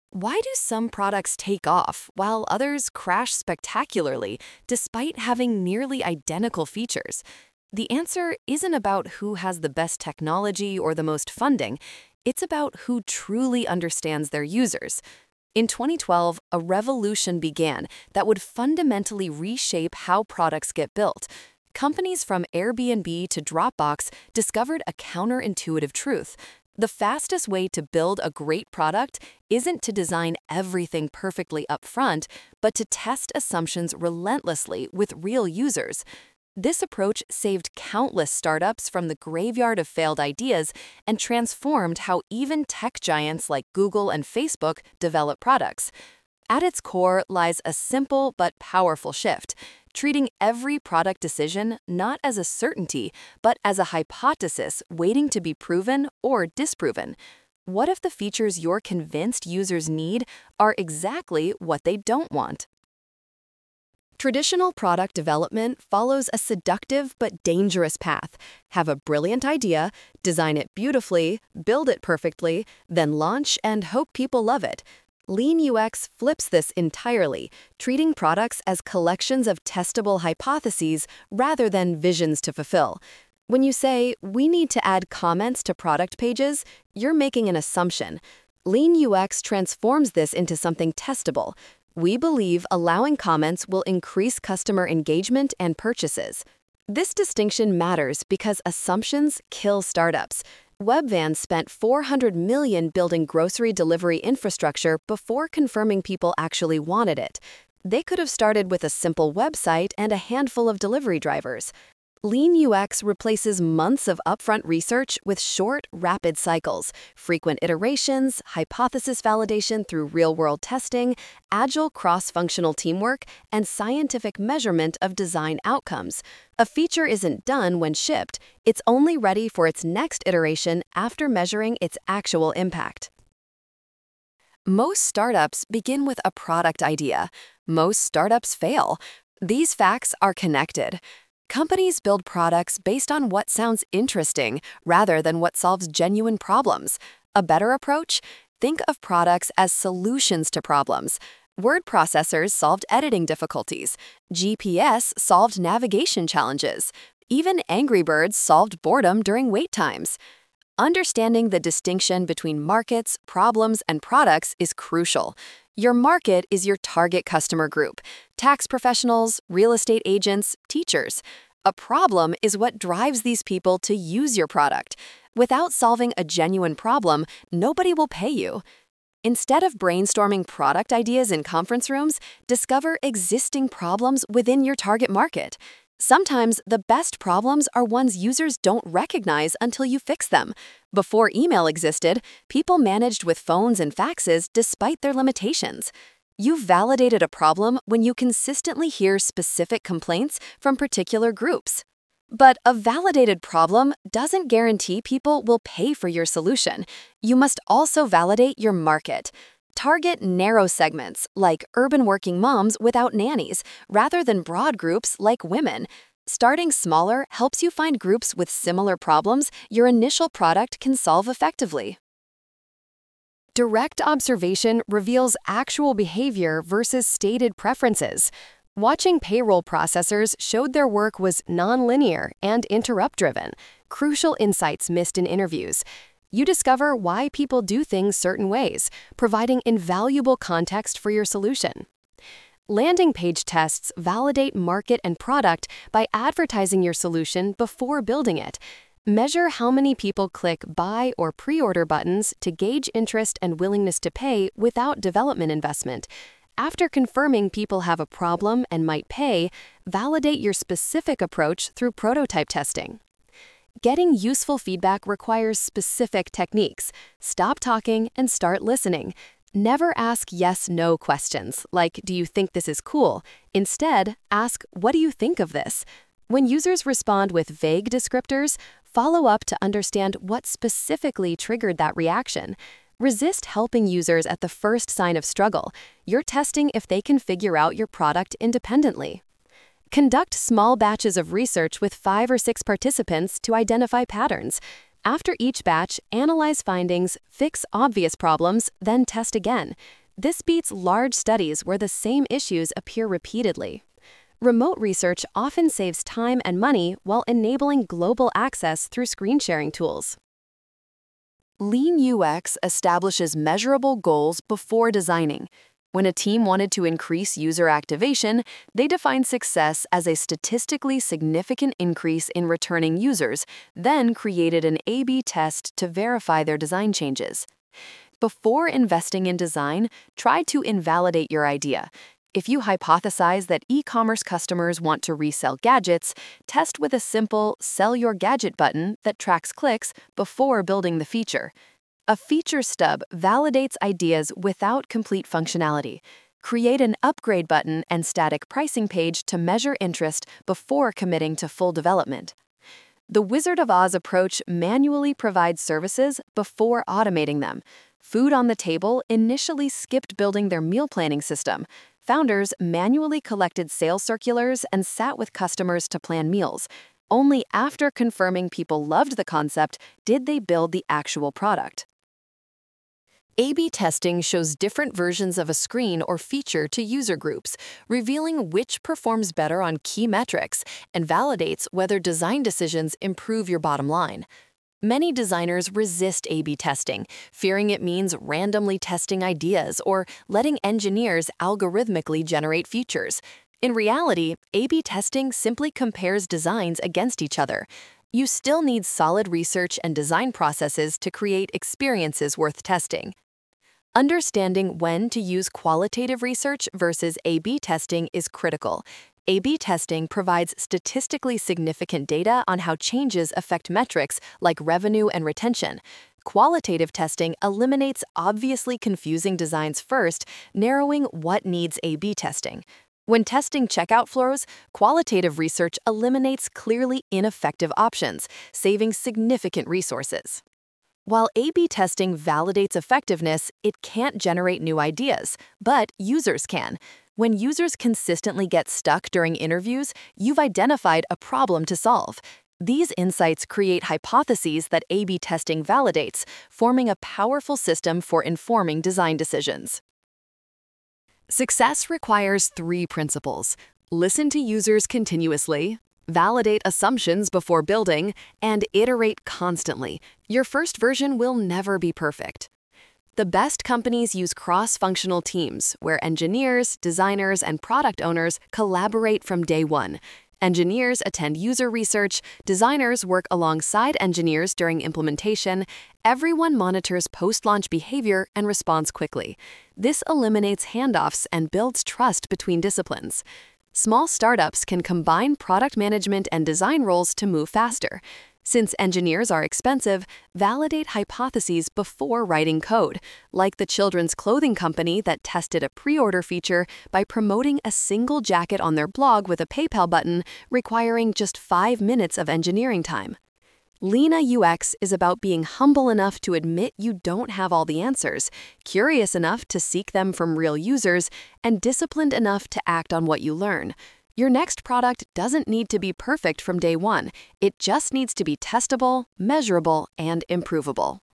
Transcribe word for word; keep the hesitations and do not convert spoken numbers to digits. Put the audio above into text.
Why do some products take off while others crash spectacularly despite having nearly identical features? The answer isn't about who has the best technology or the most funding, it's about who truly understands their users. In twenty twelve, a revolution began that would fundamentally reshape how products get built. Companies from Airbnb to Dropbox discovered a counterintuitive truth. The fastest way to build a great product isn't to design everything perfectly upfront, but to test assumptions relentlessly with real users. This approach saved countless startups from the graveyard of failed ideas and transformed how even tech giants like Google and Facebook develop products. At its core lies a simple but powerful shift, treating every product decision not as a certainty, but as a hypothesis waiting to be proven or disproven. What if the features you're convinced users need are exactly what they don't want? Traditional product development follows a seductive but dangerous path. Have a brilliant idea, design it beautifully, build it perfectly, then launch and hope people love it. Lean U X flips this entirely, treating products as collections of testable hypotheses rather than visions to fulfill. When you say, "We need to add comments to product pages," you're making an assumption. Lean U X transforms this into something testable. We believe allowing comments will increase customer engagement and purchases. This distinction matters because assumptions kill startups. Webvan spent four hundred million dollars building grocery delivery infrastructure before confirming people actually wanted it. They could have started with a simple website and a handful of delivery drivers. Lean U X replaces months of upfront research with short, rapid cycles, frequent iterations, hypothesis validation through real-world testing, agile cross-functional teamwork, and scientific measurement of design outcomes. A feature isn't done when shipped, it's only ready for its next iteration after measuring its actual impact. Most startups begin with a product idea. Most startups fail. These facts are connected. Companies build products based on what sounds interesting rather than what solves genuine problems. A better approach? Think of products as solutions to problems. Word processors solved editing difficulties. G P S solved navigation challenges. Even Angry Birds solved boredom during wait times. Understanding the distinction between markets, problems, and products is crucial. Your market is your target customer group: tax professionals, real estate agents, teachers. A problem is what drives these people to use your product. Without solving a genuine problem, nobody will pay you. Instead of brainstorming product ideas in conference rooms, discover existing problems within your target market. Sometimes the best problems are ones users don't recognize until you fix them. Before email existed, people managed with phones and faxes despite their limitations. You've validated a problem when you consistently hear specific complaints from particular groups. But a validated problem doesn't guarantee people will pay for your solution. You must also validate your market. Target narrow segments, like urban working moms without nannies, rather than broad groups like women. Starting smaller helps you find groups with similar problems your initial product can solve effectively. Direct observation reveals actual behavior versus stated preferences. Watching payroll processors showed their work was nonlinear and interrupt-driven, crucial insights missed in interviews. You discover why people do things certain ways, providing invaluable context for your solution. Landing page tests validate market and product by advertising your solution before building it. Measure how many people click buy or pre-order buttons to gauge interest and willingness to pay without development investment. After confirming people have a problem and might pay, validate your specific approach through prototype testing. Getting useful feedback requires specific techniques. Stop talking and start listening. Never ask yes/no questions, like, "Do you think this is cool?" Instead, ask, "What do you think of this?" When users respond with vague descriptors, follow up to understand what specifically triggered that reaction. Resist helping users at the first sign of struggle. You're testing if they can figure out your product independently. Conduct small batches of research with five or six participants to identify patterns. After each batch, analyze findings, fix obvious problems, then test again. This beats large studies where the same issues appear repeatedly. Remote research often saves time and money while enabling global access through screen sharing tools. Lean U X establishes measurable goals before designing. When a team wanted to increase user activation, they defined success as a statistically significant increase in returning users, then created an A B test to verify their design changes. Before investing in design, try to invalidate your idea. If you hypothesize that e-commerce customers want to resell gadgets, test with a simple Sell Your Gadget button that tracks clicks before building the feature. A feature stub validates ideas without complete functionality. Create an upgrade button and static pricing page to measure interest before committing to full development. The Wizard of Oz approach manually provides services before automating them. Food on the Table initially skipped building their meal planning system. Founders manually collected sales circulars and sat with customers to plan meals. Only after confirming people loved the concept did they build the actual product. A B testing shows different versions of a screen or feature to user groups, revealing which performs better on key metrics and validates whether design decisions improve your bottom line. Many designers resist A B testing, fearing it means randomly testing ideas or letting engineers algorithmically generate features. In reality, A B testing simply compares designs against each other. You still need solid research and design processes to create experiences worth testing. Understanding when to use qualitative research versus A B testing is critical. A B testing provides statistically significant data on how changes affect metrics like revenue and retention. Qualitative testing eliminates obviously confusing designs first, narrowing what needs A B testing. When testing checkout flows, qualitative research eliminates clearly ineffective options, saving significant resources. While A B testing validates effectiveness, it can't generate new ideas, but users can. When users consistently get stuck during interviews, you've identified a problem to solve. These insights create hypotheses that A B testing validates, forming a powerful system for informing design decisions. Success requires three principles: listen to users continuously, validate assumptions before building, and iterate constantly. Your first version will never be perfect. The best companies use cross-functional teams where engineers, designers, and product owners collaborate from day one. Engineers attend user research, designers work alongside engineers during implementation, everyone monitors post-launch behavior and responds quickly. This eliminates handoffs and builds trust between disciplines. Small startups can combine product management and design roles to move faster. Since engineers are expensive, validate hypotheses before writing code, like the children's clothing company that tested a pre-order feature by promoting a single jacket on their blog with a PayPal button, requiring just five minutes of engineering time. Lean U X is about being humble enough to admit you don't have all the answers, curious enough to seek them from real users, and disciplined enough to act on what you learn. Your next product doesn't need to be perfect from day one. It just needs to be testable, measurable, and improvable.